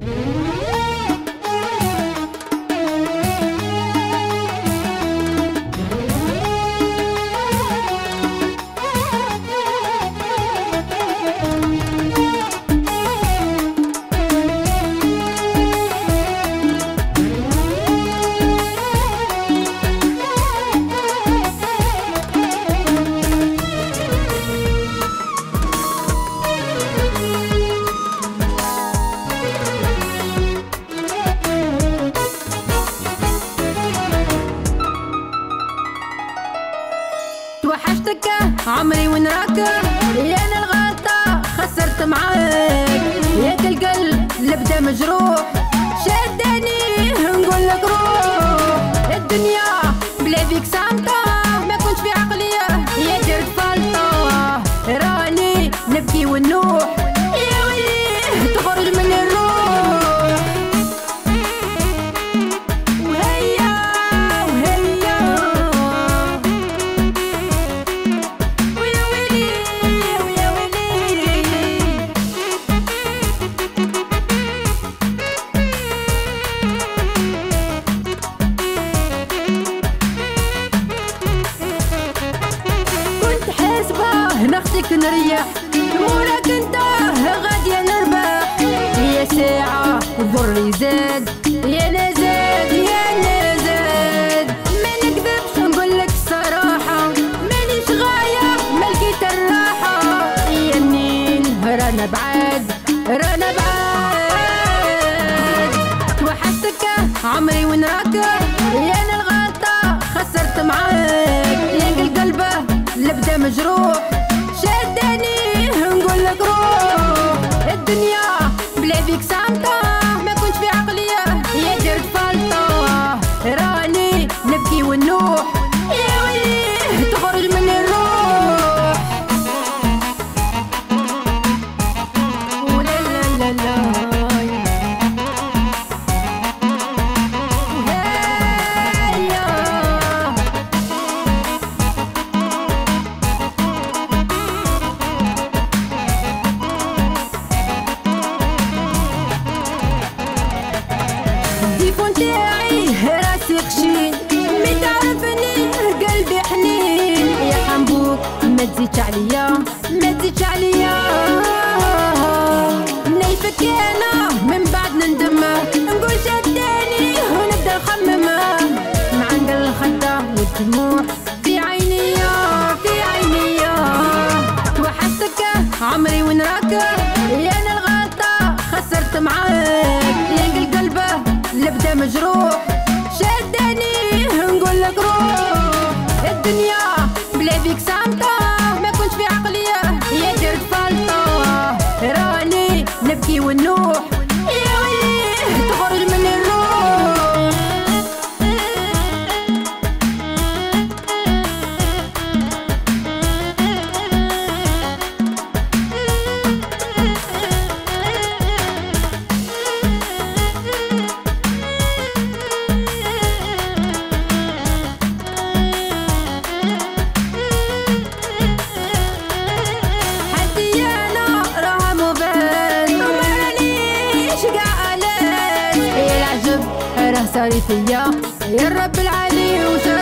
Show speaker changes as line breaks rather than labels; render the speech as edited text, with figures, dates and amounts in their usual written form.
توحشتك عمري وين راك؟ يا انا الغلطة خسرت معاك، ياك القلب اللي بدا مجروح شدني نقول لك روح. الدنيا بلا بيك صامتة، ما كنتش في عقلية يا درت فلطة، راني نبكي ونوح يا ويلي تخرج من الروح. نختك نريح موراك انت غادية نربح، يا ساعة الضر يزاد يا نزاد يا نزاد. ما نكذبش نقولك الصراحة، مانيش غاية ما لقيت الراحة، يا النيل رانا بعاد رانا بعاد. توحشتك عمري وين راك؟ يا انا الغلطة خسرت معاك، ياك القلب اللي بدا مجروح شدني نقول لك روح. الدنيا بلا بيك صامتة، ما كنتش في عقلية يا درت فلطة، راني نبكي ونوح يا ويلي تخرج من الروح. ولا لا لا لا تاعي راسي خشين، مي تعرفني قلبي حنين، يا حنبوك ما تزيدش عليا ما تزيدش عليا. نايفك انا من بعد نندم، نقول شداني ونبدا نخمم، معند الخدة والدموع في عينيا في عينيا. توحشتك عمري وين راك؟ يا انا الغلطة خسرت معاك، ياك القلب اللي بدا مجروح شدني نقول لك روح. الدنيا بلا بيك صامتة، ما كنتش في عقلية يا درت فلطة، راني نبكي ونوح يا ويلي تخرج من الروح. صاري فيا يا رب العالي